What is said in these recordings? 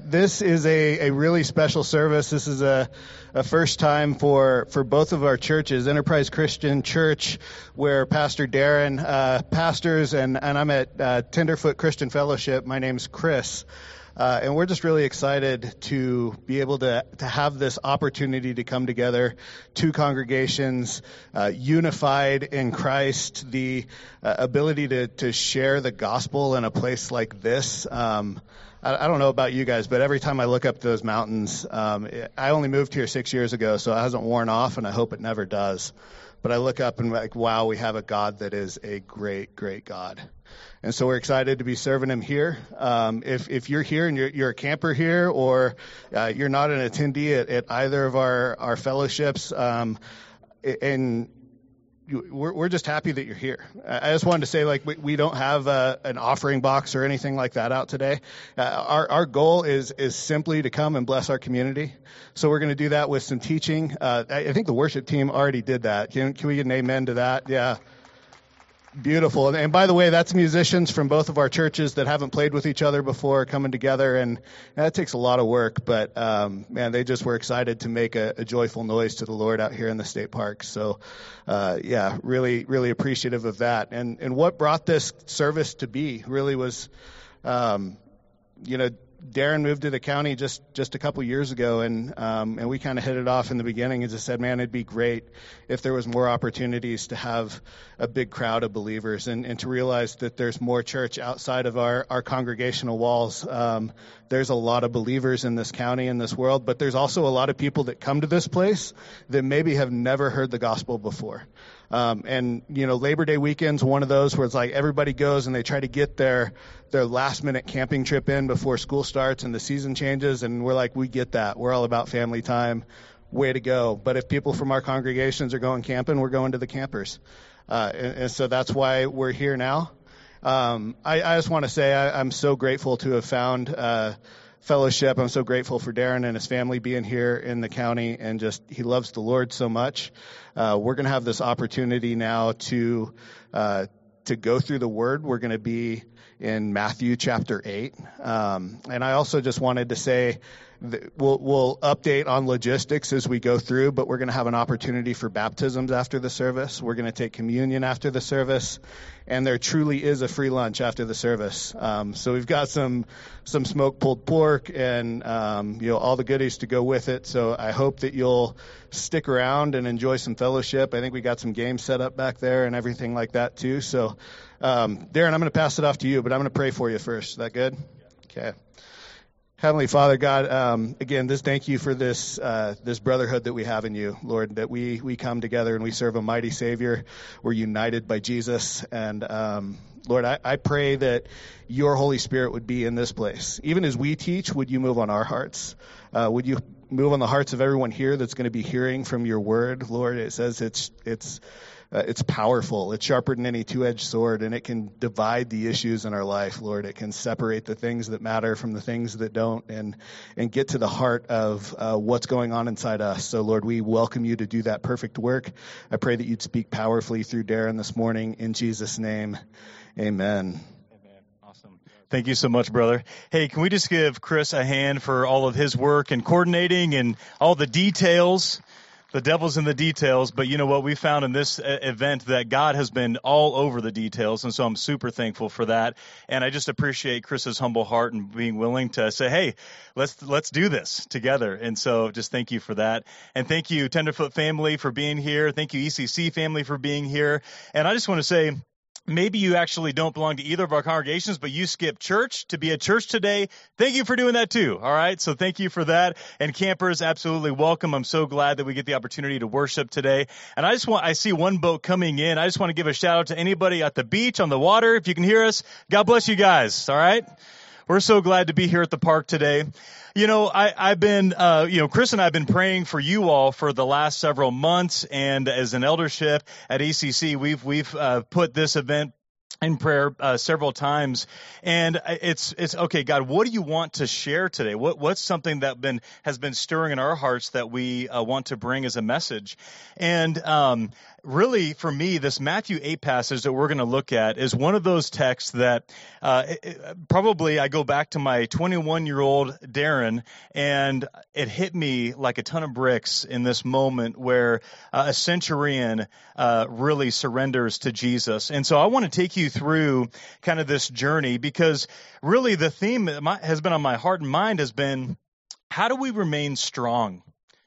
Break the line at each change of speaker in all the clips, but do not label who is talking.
This is a really special service. This is a first time for both of our churches, Enterprise Christian Church, where Pastor Darren pastors, and I'm at Tenderfoot Christian Fellowship. My name's Chris. And we're just really excited to be able to have this opportunity to come together, two congregations, unified in Christ, the ability to share the gospel in a place like this. I don't know about you guys, but every time I look up those mountains, I only moved here 6 years ago, so it hasn't worn off, and I hope it never does. But I look up and like, wow, we have a God that is a great, great God. And so we're excited to be serving him here. If you're here and you're a camper here, or you're not an attendee at either of our fellowships, and we're just happy that you're here. I just wanted to say, like, we don't have an offering box or anything like that out today. Our goal is simply to come and bless our community. So we're going to do that with some teaching. I think the worship team already did that. Can we get an amen to that? Yeah. Beautiful. And by the way, that's musicians from both of our churches that haven't played with each other before coming together, and that takes a lot of work, but man, they just were excited to make a joyful noise to the Lord out here in the state park. So yeah, really, really appreciative of that. And what brought this service to be really was, Darren moved to the county just a couple years ago, and we kind of hit it off in the beginning and just said, man, it'd be great if there was more opportunities to have a big crowd of believers and to realize that there's more church outside of our congregational walls. There's a lot of believers in this county, in this world, but there's also a lot of people that come to this place that maybe have never heard the gospel before. And Labor Day weekend's one of those where it's like everybody goes and they try to get their last minute camping trip in before school starts and the season changes. And we're like, we get that. We're all about family time. Way to go. But if people from our congregations are going camping, we're going to the campers. And so that's why we're here now. I just want to say I'm so grateful to have found fellowship. I'm so grateful for Darren and his family being here in the county, and just he loves the Lord so much. We're going to have this opportunity now to go through the Word. We're going to be in Matthew chapter 8, and I also just wanted to say that we'll update on logistics as we go through, but we're going to have an opportunity for baptisms after the service. We're going to take communion after the service, and there truly is a free lunch after the service. So we've got some smoked pulled pork and all the goodies to go with it. So I hope that you'll stick around and enjoy some fellowship. I think we got some games set up back there and everything like that too. So Darren, I'm going to pass it off to you, but I'm going to pray for you first. Is that good? Okay. Heavenly Father, God, again, thank you for this brotherhood that we have in you, Lord, that we come together and we serve a mighty Savior. We're united by Jesus. And Lord, I pray that your Holy Spirit would be in this place. Even as we teach, would you move on our hearts? Would you move on the hearts of everyone here that's going to be hearing from your word? Lord, it says it's powerful. It's sharper than any two-edged sword, and it can divide the issues in our life, Lord. It can separate the things that matter from the things that don't, and get to the heart of what's going on inside us. So, Lord, we welcome you to do that perfect work. I pray that you'd speak powerfully through Darren this morning. In Jesus' name, amen.
Awesome. Thank you so much, brother. Hey, can we just give Chris a hand for all of his work and coordinating and all the details? The devil's in the details, but you know what? We found in this event that God has been all over the details, and so I'm super thankful for that. And I just appreciate Chris's humble heart and being willing to say, hey, let's do this together. And so just thank you for that. And thank you, Tenderfoot family, for being here. Thank you, ECC family, for being here. And I just want to say, maybe you actually don't belong to either of our congregations, but you skipped church to be at church today. Thank you for doing that too. All right. So thank you for that. And campers, absolutely welcome. I'm so glad that we get the opportunity to worship today. And I see one boat coming in. I just want to give a shout out to anybody at the beach, on the water. If you can hear us, God bless you guys. All right. We're so glad to be here at the park today. I've been, Chris and I have been praying for you all for the last several months, and as an eldership at ECC, we've put this event in prayer several times, and it's okay, God, what do you want to share today? What's something that has been stirring in our hearts that we want to bring as a message? And really, for me, this Matthew 8 passage that we're going to look at is one of those texts that probably I go back to my 21-year-old Darren, and it hit me like a ton of bricks in this moment where a centurion really surrenders to Jesus. And so I want to take you through kind of this journey, because really the theme that has been on my heart and mind has been, how do we remain strong?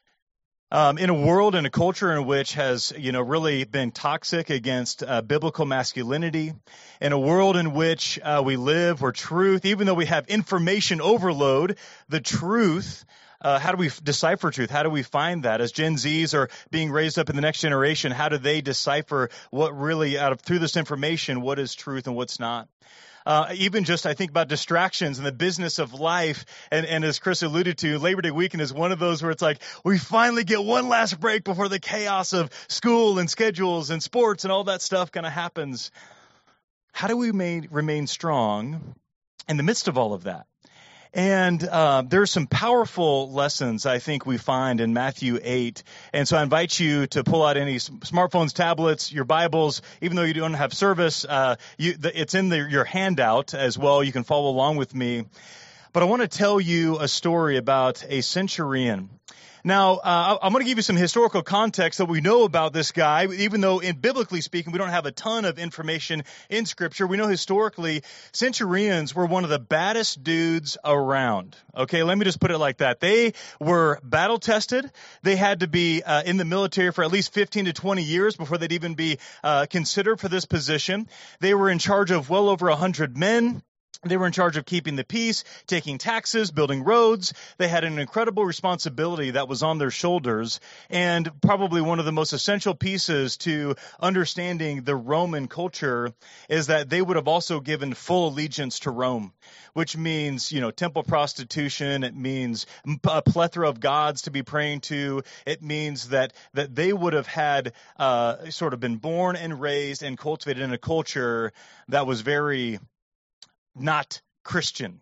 In a world and a culture in which has, really been toxic against biblical masculinity, in a world in which we live where truth, even though we have information overload, the truth, how do we decipher truth? How do we find that? As Gen Zs are being raised up in the next generation, how do they decipher what really, through this information, what is truth and what's not? Even just, I think about distractions and the business of life. And as Chris alluded to, Labor Day weekend is one of those where it's like, we finally get one last break before the chaos of school and schedules and sports and all that stuff kind of happens. How do we remain strong in the midst of all of that? And there's some powerful lessons I think we find in Matthew 8. And so I invite you to pull out any smartphones, tablets, your Bibles. Even though you don't have service, it's in your handout as well. You can follow along with me. But I want to tell you a story about a centurion. Now, I'm going to give you some historical context that we know about this guy, even though biblically speaking, we don't have a ton of information in Scripture. We know historically centurions were one of the baddest dudes around. Okay, let me just put it like that. They were battle tested. They had to be in the military for at least 15 to 20 years before they'd even be considered for this position. They were in charge of well over 100 men. They were in charge of keeping the peace, taking taxes, building roads. They had an incredible responsibility that was on their shoulders, and probably one of the most essential pieces to understanding the Roman culture is that they would have also given full allegiance to Rome, which means, temple prostitution. It means a plethora of gods to be praying to. It means that they would have had sort of been born and raised and cultivated in a culture that was very not Christian.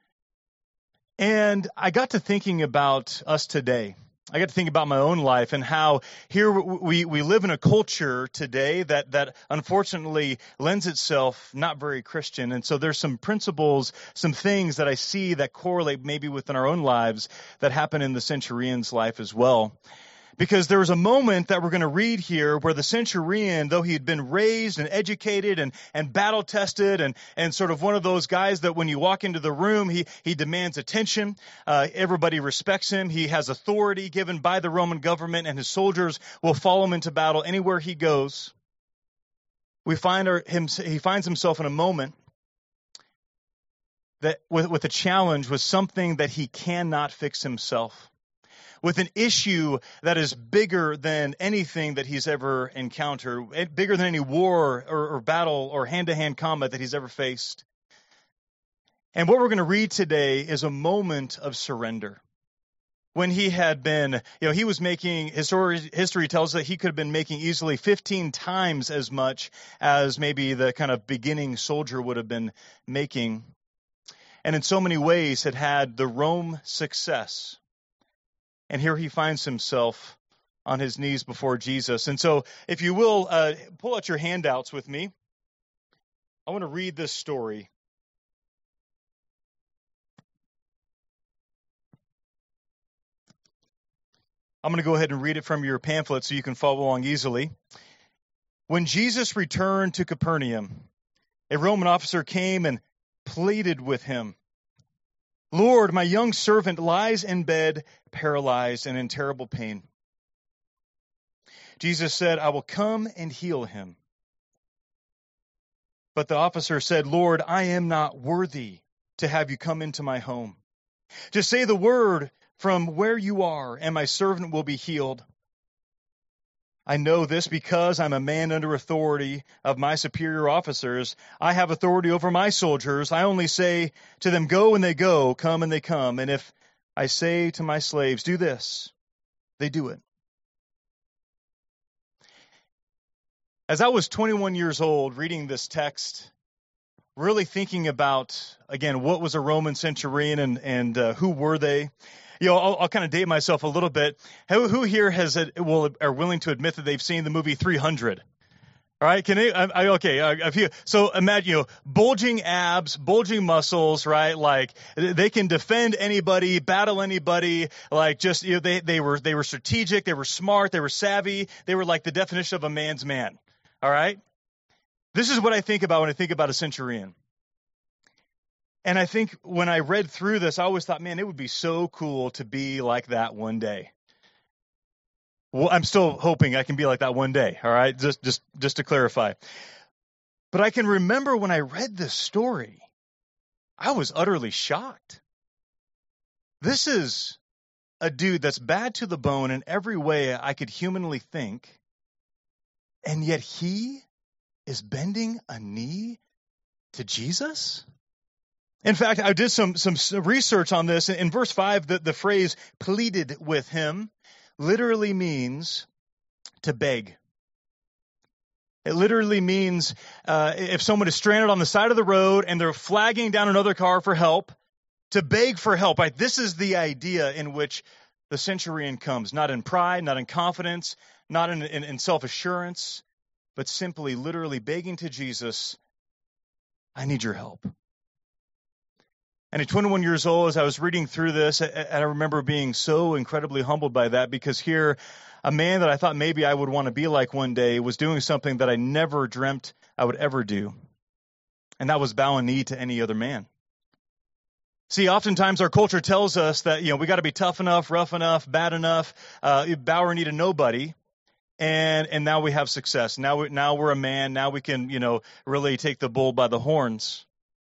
And I got to thinking about us today. I got to think about my own life and how here we live in a culture today that unfortunately lends itself not very Christian. And so there's some principles, some things that I see that correlate maybe within our own lives that happen in the centurion's life as well. Because there was a moment that we're going to read here where the centurion, though he had been raised and educated and battle tested and sort of one of those guys that when you walk into the room, he demands attention. Everybody respects him. He has authority given by the Roman government, and his soldiers will follow him into battle anywhere he goes. He finds himself in a moment that with a challenge, with something that he cannot fix himself, with an issue that is bigger than anything that he's ever encountered, bigger than any war or battle or hand-to-hand combat that he's ever faced. And what we're going to read today is a moment of surrender. When he had been, he was making, history tells that he could have been making easily 15 times as much as maybe the kind of beginning soldier would have been making. And in so many ways had the Rome success. And here he finds himself on his knees before Jesus. And so, if you will, pull out your handouts with me. I want to read this story. I'm going to go ahead and read it from your pamphlet so you can follow along easily. When Jesus returned to Capernaum, a Roman officer came and pleaded with him. Lord, my young servant lies in bed, paralyzed and in terrible pain. Jesus said, I will come and heal him. But the officer said, Lord, I am not worthy to have you come into my home. Just say the word from where you are, and my servant will be healed. I know this because I'm a man under authority of my superior officers. I have authority over my soldiers. I only say to them, go and they go, come and they come. And if I say to my slaves, do this, they do it. As I was 21 years old reading this text really thinking about, again, what was a Roman centurion and who were they? I'll kind of date myself a little bit. Who here are willing to admit that they've seen the movie 300? All right, a few. So imagine, bulging abs, bulging muscles, right? Like they can defend anybody, battle anybody. Like just, they were strategic, they were smart, they were savvy. They were like the definition of a man's man. All right. This is what I think about when I think about a centurion. And I think when I read through this, I always thought, man, it would be so cool to be like that one day. Well, I'm still hoping I can be like that one day, all right? Just to clarify. But I can remember when I read this story, I was utterly shocked. This is a dude that's bad to the bone in every way I could humanly think, and yet he is bending a knee to Jesus? In fact, I did some research on this. In verse 5, the phrase pleaded with him literally means to beg. It literally means if someone is stranded on the side of the road and they're flagging down another car for help, to beg for help. Right? This is the idea in which the centurion comes, not in pride, not in confidence, not in self-assurance, but simply literally begging to Jesus, I need your help. And at 21 years old, as I was reading through this, I remember being so incredibly humbled by that, because here, a man that I thought maybe I would want to be like one day was doing something that I never dreamt I would ever do. And that was bow a knee to any other man. See, oftentimes our culture tells us that, we got to be tough enough, rough enough, bad enough, bow our knee to nobody. And now we have success. Now we're a man. Now we can, really take the bull by the horns.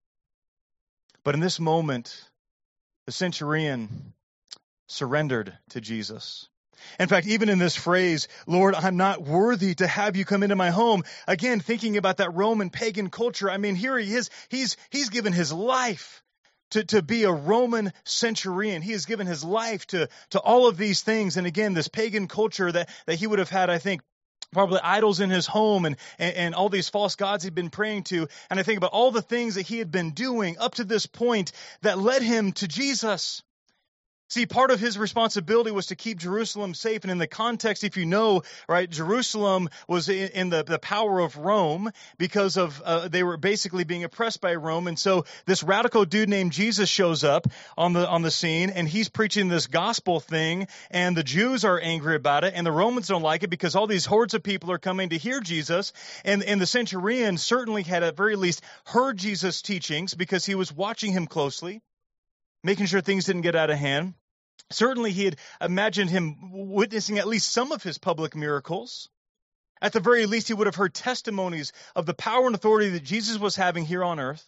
But in this moment, the centurion surrendered to Jesus. In fact, even in this phrase, Lord, I'm not worthy to have you come into my home. Again, thinking about that Roman pagan culture. I mean, here he is. He's given his life to be a Roman centurion. He has given his life to all of these things. And again, this pagan culture that he would have had, I think, probably idols in his home and all these false gods he'd been praying to. And I think about all the things that he had been doing up to this point that led him to Jesus. See, part of his responsibility was to keep Jerusalem safe. And in the context, if you know, right, Jerusalem was in the power of Rome because of they were basically being oppressed by Rome. And so this radical dude named Jesus shows up on the scene, and he's preaching this gospel thing. And the Jews are angry about it, and the Romans don't like it because all these hordes of people are coming to hear Jesus. And the centurion certainly had at very least heard Jesus' teachings because he was watching him closely, making sure things didn't get out of hand. Certainly, he had imagined him witnessing at least some of his public miracles. At the very least, he would have heard testimonies of the power and authority that Jesus was having here on earth.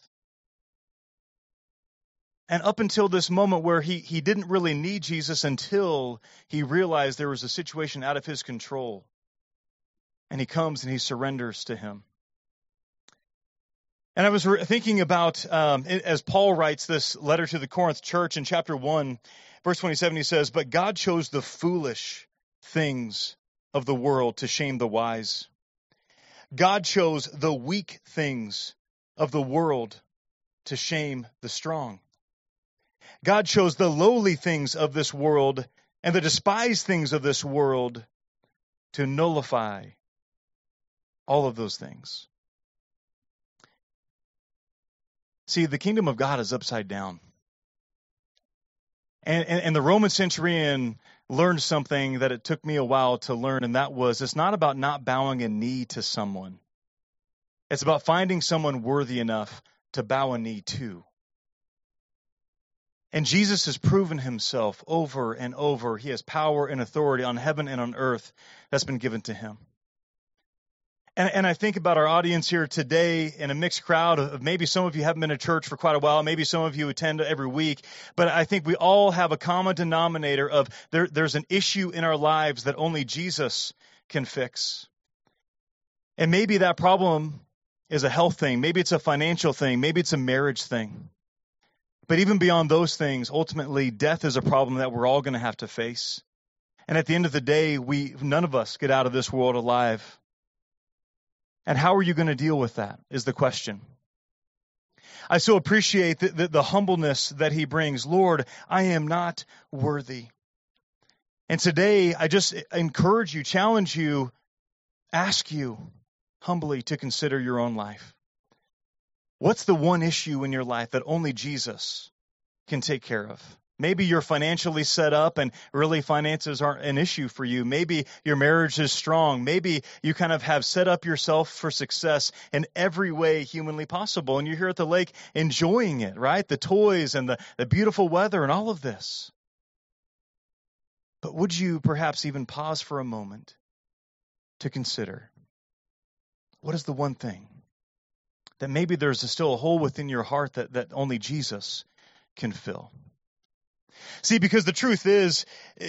And up until this moment where he didn't really need Jesus until he realized there was a situation out of his control. And he comes and he surrenders to him. And I was thinking about, as Paul writes this letter to the Corinth church in chapter 1, verse 27, he says, but God chose the foolish things of the world to shame the wise. God chose the weak things of the world to shame the strong. God chose the lowly things of this world and the despised things of this world to nullify all of those things. See, the kingdom of God is upside down. And the Roman centurion learned something that it took me a while to learn, and that was it's not about not bowing a knee to someone. It's about finding someone worthy enough to bow a knee to. And Jesus has proven himself over and over. He has power and authority on heaven and on earth that's been given to him. And I think about our audience here today in a mixed crowd of maybe some of you haven't been to church for quite a while. Maybe some of you attend every week. But I think we all have a common denominator of there's an issue in our lives that only Jesus can fix. And maybe that problem is a health thing. Maybe it's a financial thing. Maybe it's a marriage thing. But even beyond those things, ultimately, death is a problem that we're all going to have to face. And at the end of the day, none of us get out of this world alive. And how are you going to deal with that is the question. I so appreciate the humbleness that he brings. Lord, I am not worthy. And today, I just encourage you, challenge you, ask you humbly to consider your own life. What's the one issue in your life that only Jesus can take care of? Maybe you're financially set up and really finances aren't an issue for you. Maybe your marriage is strong. Maybe you kind of have set up yourself for success in every way humanly possible. And you're here at the lake enjoying it, right? The toys and the beautiful weather and all of this. But would you perhaps even pause for a moment to consider, what is the one thing that maybe there's still a hole within your heart that only Jesus can fill? See, because the truth is,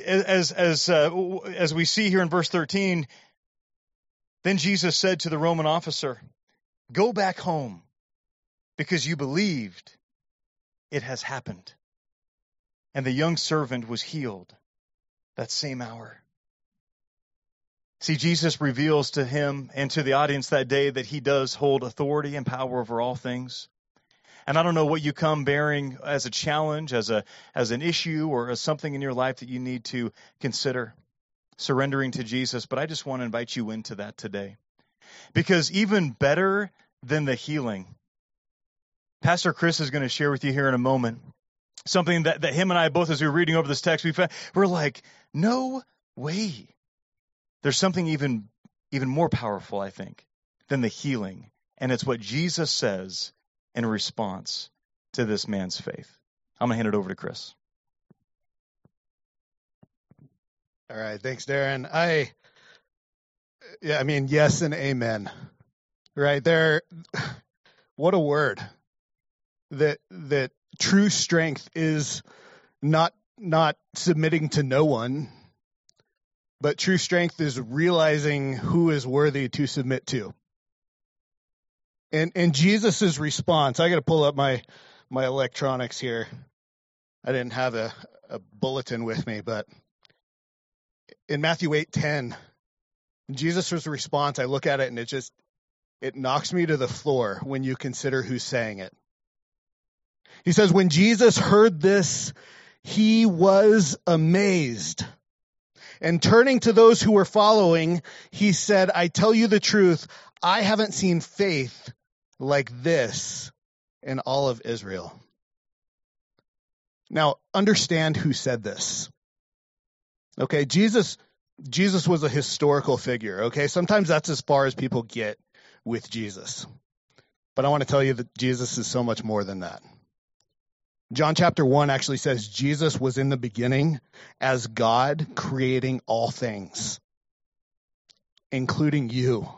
as we see here in verse 13, then Jesus said to the Roman officer, "Go back home, because you believed it has happened." And the young servant was healed that same hour. See, Jesus reveals to him and to the audience that day that he does hold authority and power over all things. And I don't know what you come bearing as a challenge, as an issue, or as something in your life that you need to consider surrendering to Jesus, but I just want to invite you into that today. Because even better than the healing, Pastor Chris is going to share with you here in a moment something that him and I both, as we were reading over this text, we're like, no way. There's something even more powerful, I think, than the healing. And it's what Jesus says in response to this man's faith. I'm going to hand it over to Chris.
All right. Thanks, Darren. Yes and amen. Right there. What a word. That true strength is not submitting to no one, but true strength is realizing who is worthy to submit to. And Jesus' response, I got to pull up my electronics here. I didn't have a bulletin with me, but in Matthew 8:10, Jesus' response, I look at it and it knocks me to the floor when you consider who's saying it. He says, when Jesus heard this, he was amazed. And turning to those who were following, he said, I tell you the truth, I haven't seen faith like this in all of Israel. Now, understand who said this. Okay, Jesus was a historical figure, okay? Sometimes that's as far as people get with Jesus. But I want to tell you that Jesus is so much more than that. John chapter 1 actually says Jesus was in the beginning as God creating all things, including you.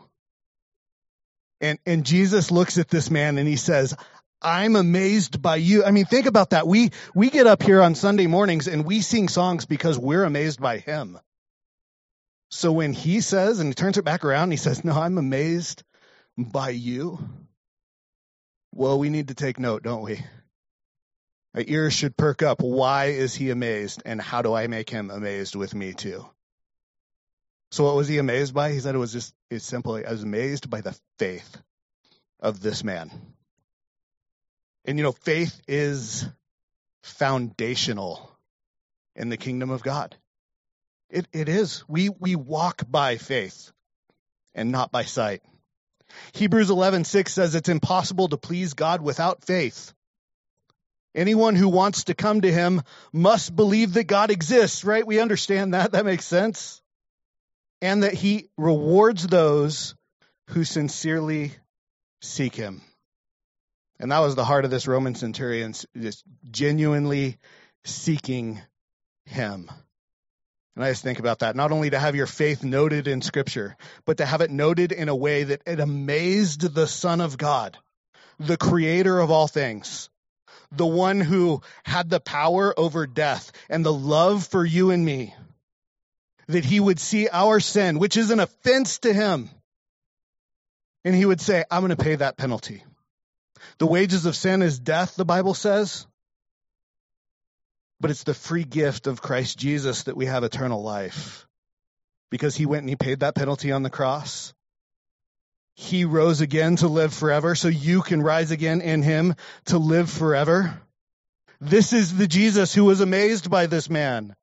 And Jesus looks at this man and he says, I'm amazed by you. I mean, think about that. We get up here on Sunday mornings and we sing songs because we're amazed by him. So when he says, and he turns it back around, and he says, no, I'm amazed by you. Well, we need to take note, don't we? Our ears should perk up. Why is he amazed? And how do I make him amazed with me too? So what was he amazed by? He said it's simply, I was amazed by the faith of this man. And faith is foundational in the kingdom of God. It is. We walk by faith and not by sight. Hebrews 11:6 says it's impossible to please God without faith. Anyone who wants to come to him must believe that God exists, right? We understand that. That makes sense. And that he rewards those who sincerely seek him. And that was the heart of this Roman centurion, just genuinely seeking him. And I just think about that. Not only to have your faith noted in Scripture, but to have it noted in a way that it amazed the Son of God, the creator of all things, the one who had the power over death and the love for you and me, that he would see our sin, which is an offense to him, and he would say, I'm going to pay that penalty. The wages of sin is death, the Bible says. But it's the free gift of Christ Jesus that we have eternal life. Because he went and he paid that penalty on the cross. he rose again to live forever, so you can rise again in him to live forever. This is the Jesus who was amazed by this man.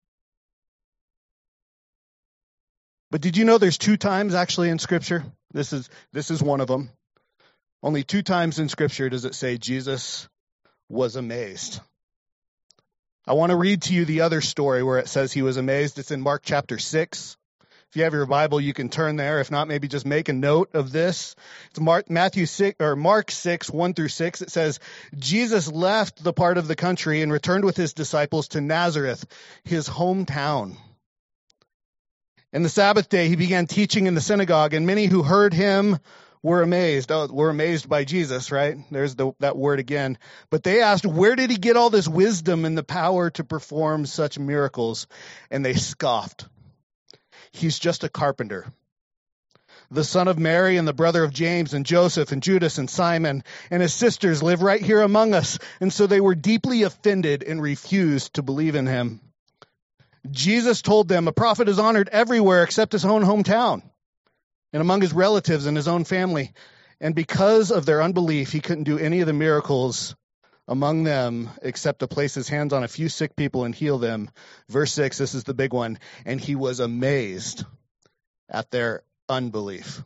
But did you know there's 2 times actually in Scripture? This is one of them. Only 2 times in Scripture does it say Jesus was amazed. I want to read to you the other story where it says he was amazed. It's in Mark chapter 6. If you have your Bible, you can turn there. If not, maybe just make a note of this. It's Mark 6, 1 through 6. It says, Jesus left the part of the country and returned with his disciples to Nazareth, his hometown. And the Sabbath day, he began teaching in the synagogue, and many who heard him were amazed. Oh, we're amazed by Jesus, right? There's that word again. But they asked, where did he get all this wisdom and the power to perform such miracles? And they scoffed. He's just a carpenter, the son of Mary and the brother of James and Joseph and Judas and Simon, and his sisters live right here among us. And so they were deeply offended and refused to believe in him. Jesus told them, a prophet is honored everywhere except his own hometown and among his relatives and his own family. And because of their unbelief, he couldn't do any of the miracles among them except to place his hands on a few sick people and heal them. Verse 6, this is the big one. And he was amazed at their unbelief.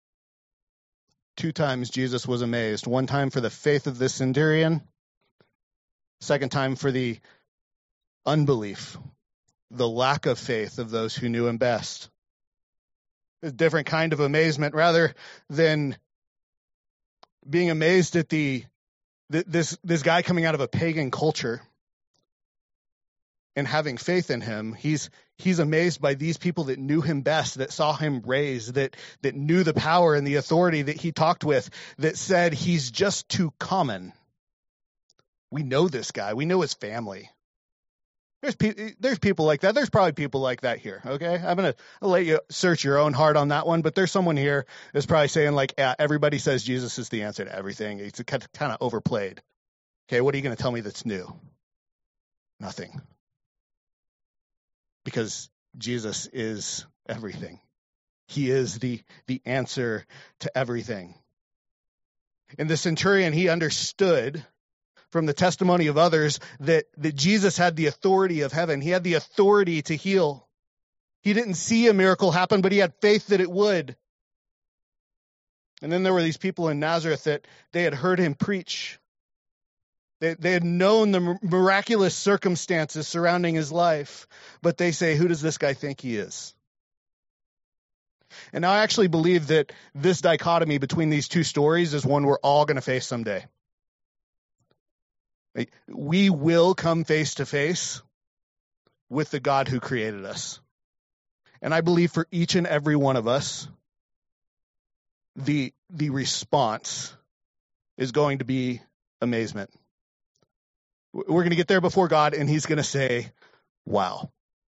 2 times Jesus was amazed. 1 time for the faith of the centurion. 2nd time for the unbelief, the lack of faith of those who knew him best. A different kind of amazement rather than being amazed at this guy coming out of a pagan culture and having faith in him. He's amazed by these people that knew him best, that saw him raised, that knew the power and the authority that he talked with, that said he's just too common. We know this guy. We know his family. There's people like that. There's probably people like that here, okay? I'll let you search your own heart on that one, but there's someone here that's probably saying like, yeah, everybody says Jesus is the answer to everything. It's kind of overplayed. Okay, what are you going to tell me that's new? Nothing. Because Jesus is everything. He is the answer to everything. In the centurion, he understood from the testimony of others that Jesus had the authority of heaven. He had the authority to heal. He didn't see a miracle happen, but he had faith that it would. And then there were these people in Nazareth that they had heard him preach. They had known the miraculous circumstances surrounding his life, but they say, who does this guy think he is? And I actually believe that this dichotomy between these 2 stories is one we're all going to face someday. We will come face to face with the God who created us. And I believe for each and every one of us, the response is going to be amazement. We're going to get there before God, and he's going to say, wow.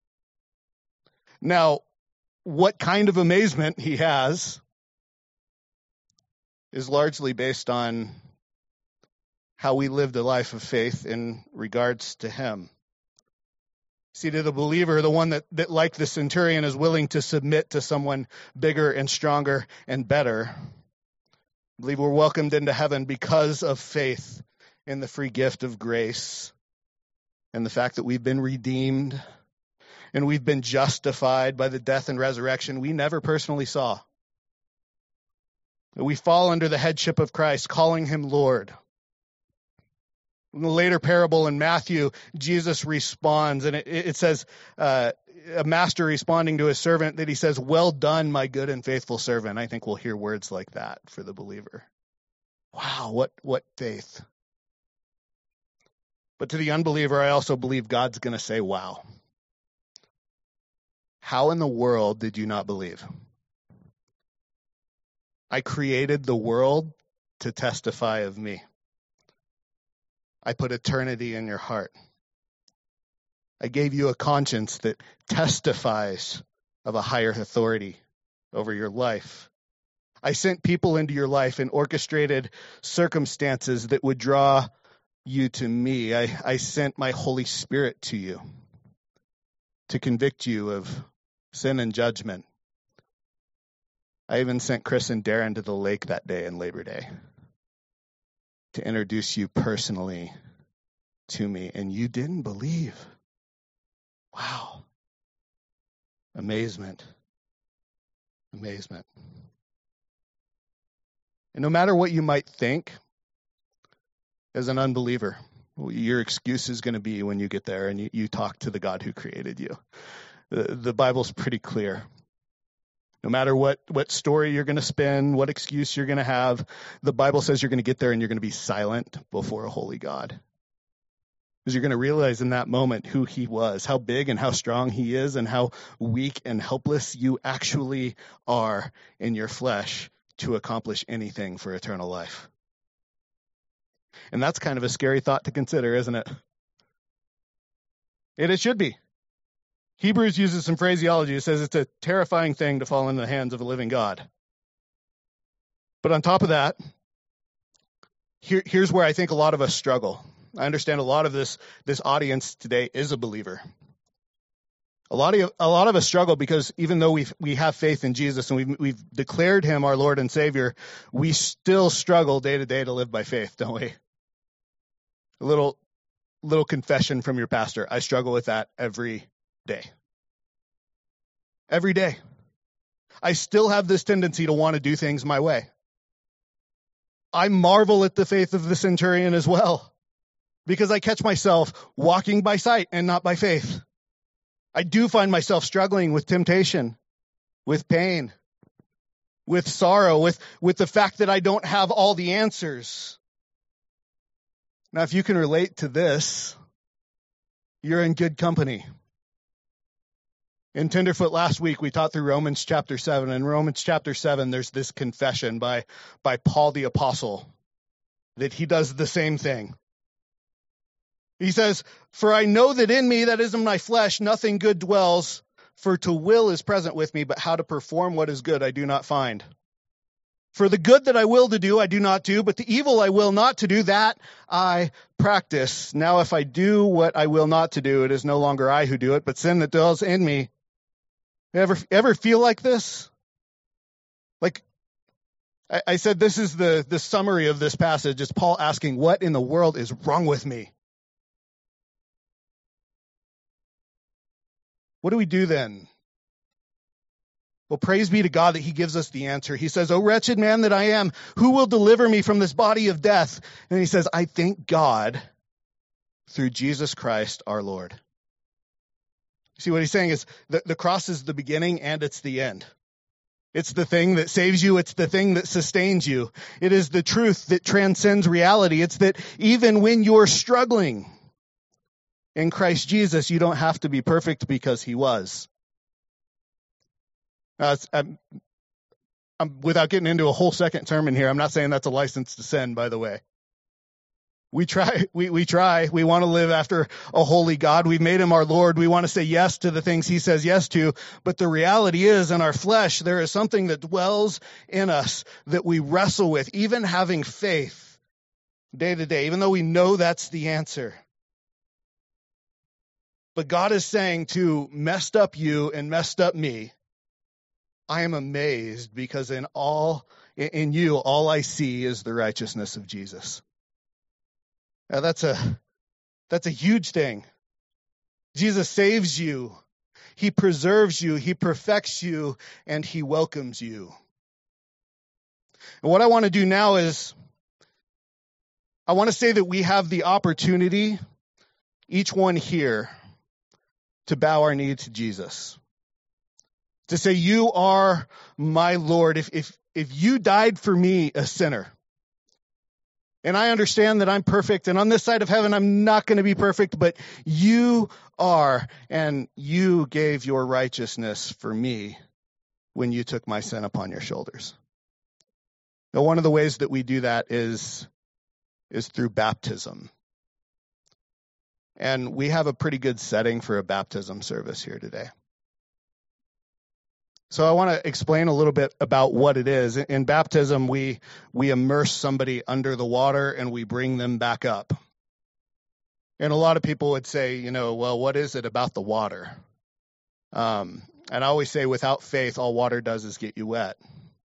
Now, what kind of amazement he has is largely based on how we lived a life of faith in regards to him. See, to the believer, the one that like the centurion is willing to submit to someone bigger and stronger and better, I believe we're welcomed into heaven because of faith in the free gift of grace and the fact that we've been redeemed and we've been justified by the death and resurrection we never personally saw. We fall under the headship of Christ, calling him Lord. In the later parable in Matthew, Jesus responds, and it says, a master responding to his servant, that he says, well done, my good and faithful servant. I think we'll hear words like that for the believer. Wow, what faith. But to the unbeliever, I also believe God's going to say, wow. How in the world did you not believe? I created the world to testify of me. I put eternity in your heart. I gave you a conscience that testifies of a higher authority over your life. I sent people into your life and orchestrated circumstances that would draw you to me. I sent my Holy Spirit to you to convict you of sin and judgment. I even sent Chris and Darren to the lake that day in Labor Day to introduce you personally to me, and you didn't believe. Wow. Amazement. Amazement. And no matter what you might think as an unbeliever, your excuse is going to be when you get there and you talk to the God who created you. The Bible's pretty clear. No matter what story you're going to spin, what excuse you're going to have, the Bible says you're going to get there and you're going to be silent before a holy God. Because you're going to realize in that moment who he was, how big and how strong he is, and how weak and helpless you actually are in your flesh to accomplish anything for eternal life. And that's kind of a scary thought to consider, isn't it? And it should be. Hebrews uses some phraseology. It says it's a terrifying thing to fall into the hands of a living God. But on top of that, here's where I think a lot of us struggle. I understand a lot of this audience today is a believer. A lot of us struggle because even though we have faith in Jesus and we've declared him our Lord and Savior, we still struggle day to day to live by faith, don't we? A little confession from your pastor. I struggle with that every day. Every day. I still have this tendency to want to do things my way. I marvel at the faith of the centurion as well, because I catch myself walking by sight and not by faith. I do find myself struggling with temptation, with pain, with sorrow, with the fact that I don't have all the answers. Now, if you can relate to this, you're in good company. In Tenderfoot last week, we taught through Romans chapter 7. In Romans chapter 7, there's this confession by Paul the Apostle that he does the same thing. He says, "For I know that in me, that is in my flesh, nothing good dwells, for to will is present with me, but how to perform what is good I do not find. For the good that I will to do, I do not do, but the evil I will not to do, that I practice. Now if I do what I will not to do, it is no longer I who do it, but sin that dwells in me." Ever feel like this? Like I said, this is the summary of this passage. It's Paul asking, what in the world is wrong with me? What do we do then? Well, praise be to God that he gives us the answer. He says, "O wretched man that I am, who will deliver me from this body of death?" And he says, "I thank God through Jesus Christ our Lord." See, what he's saying is the cross is the beginning and it's the end. It's the thing that saves you. It's the thing that sustains you. It is the truth that transcends reality. It's that even when you're struggling in Christ Jesus, you don't have to be perfect because he was. Without getting into a whole second sermon here, I'm not saying that's a license to sin, by the way. We try. We want to live after a holy God. We've made him our Lord. We want to say yes to the things he says yes to. But the reality is, in our flesh, there is something that dwells in us that we wrestle with, even having faith day to day, even though we know that's the answer. But God is saying to messed up you and messed up me, I am amazed because in you, all I see is the righteousness of Jesus. Now that's a huge thing. Jesus saves you. He preserves you. He perfects you, and he welcomes you. And what I want to do now is I want to say that we have the opportunity, each one here, to bow our knee to Jesus. To say, "You are my Lord." If you died for me, a sinner, and I understand that I'm perfect, and on this side of heaven, I'm not going to be perfect, but you are, and you gave your righteousness for me when you took my sin upon your shoulders. Now, one of the ways that we do that is through baptism. And we have a pretty good setting for a baptism service here today. So I want to explain a little bit about what it is. In baptism, we immerse somebody under the water and we bring them back up. And a lot of people would say, well, what is it about the water? And I always say, without faith, all water does is get you wet.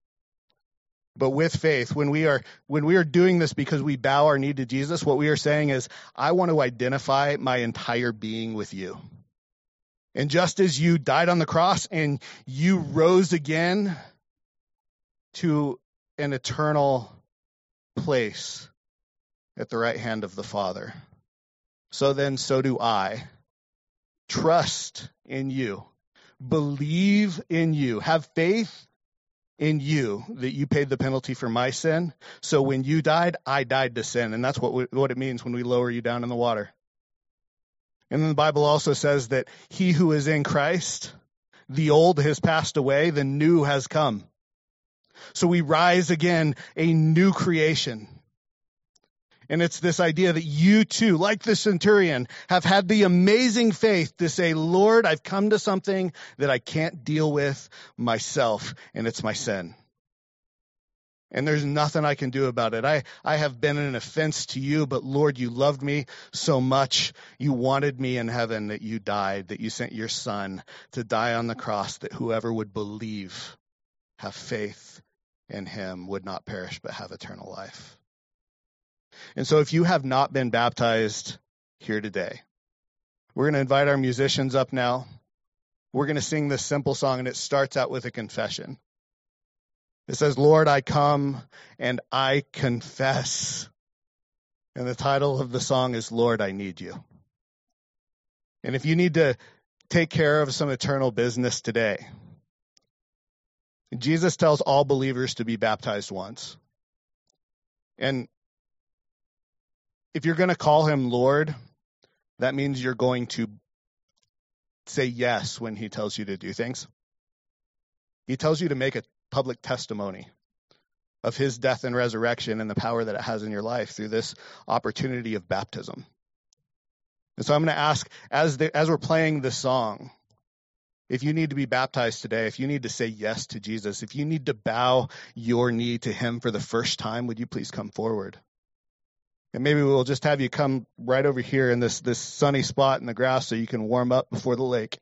But with faith, when we are doing this because we bow our knee to Jesus, what we are saying is, I want to identify my entire being with you. And just as you died on the cross and you rose again to an eternal place at the right hand of the Father, so then so do I. Trust in you. Believe in you. Have faith in you that you paid the penalty for my sin. So when you died, I died to sin. And that's what it means when we lower you down in the water. And then the Bible also says that he who is in Christ, the old has passed away, the new has come. So we rise again, a new creation. And it's this idea that you too, like the centurion, have had the amazing faith to say, Lord, I've come to something that I can't deal with myself, and it's my sin. And there's nothing I can do about it. I have been an offense to you, but Lord, you loved me so much. You wanted me in heaven that you died, that you sent your son to die on the cross, that whoever would believe, have faith in him, would not perish but have eternal life. And so if you have not been baptized here today, we're going to invite our musicians up now. We're going to sing this simple song, and it starts out with a confession. It says, Lord, I come and I confess. And the title of the song is, Lord, I need you. And if you need to take care of some eternal business today, Jesus tells all believers to be baptized once. And if you're going to call him Lord, that means you're going to say yes when he tells you to do things. He tells you to make a public testimony of his death and resurrection and the power that it has in your life through this opportunity of baptism. And so I'm going to ask, as we're playing this song, if you need to be baptized today, if you need to say yes to Jesus, if you need to bow your knee to him for the first time, would you please come forward? And maybe we'll just have you come right over here in this sunny spot in the grass so you can warm up before the lake.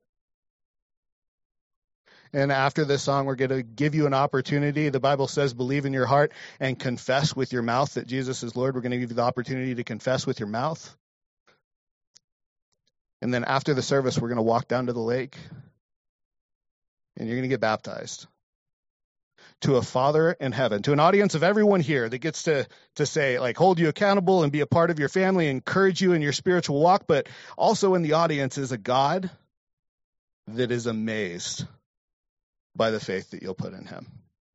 And after this song, we're going to give you an opportunity. The Bible says, believe in your heart and confess with your mouth that Jesus is Lord. We're going to give you the opportunity to confess with your mouth. And then after the service, we're going to walk down to the lake. And you're going to get baptized to a Father in heaven, to an audience of everyone here that gets to say, like, hold you accountable and be a part of your family, encourage you in your spiritual walk. But also in the audience is a God that is amazed by the faith that you'll put in him.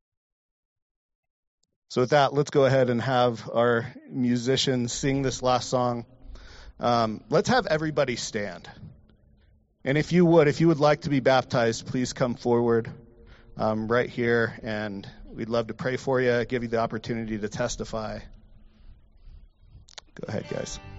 So with that, let's go ahead and have our musicians sing this last song. Let's have everybody stand. And if you would like to be baptized, please come forward right here, and we'd love to pray for you, give you the opportunity to testify. Go ahead, guys.